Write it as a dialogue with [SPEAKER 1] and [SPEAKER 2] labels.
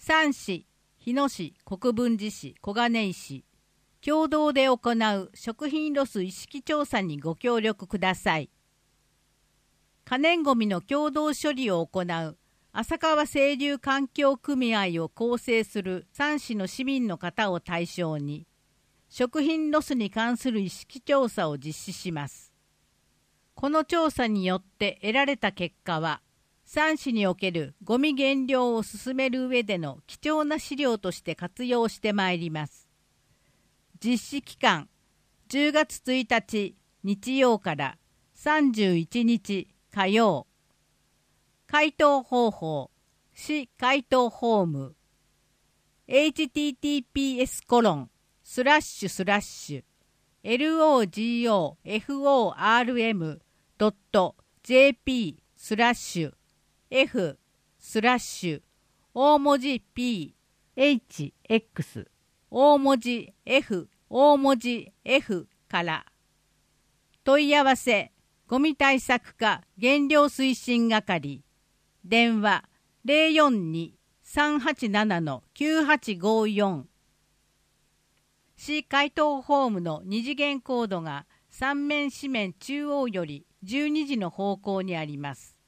[SPEAKER 1] 3市、日野市、国分寺市、小金井市、共同で行う食品ロス意識調査にご協力ください。可燃ごみの共同処理を行う浅川清流環境組合を構成する3市の市民の方を対象に、食品ロスに関する意識調査を実施します。この調査によって得られた結果は、3市におけるゴミ減量を進める上での貴重な資料として活用してまいります。実施期間、10月1日日曜から31日火曜。回答方法、市回答フォーム、https://logoform.jp/f/ 大文字 P HX 大文字 F 大文字 F から問い合わせゴミ対策課減量推進係電話 042-387-9854 市回答フォームの2次元コードが3面四面中央より12時の方向にあります。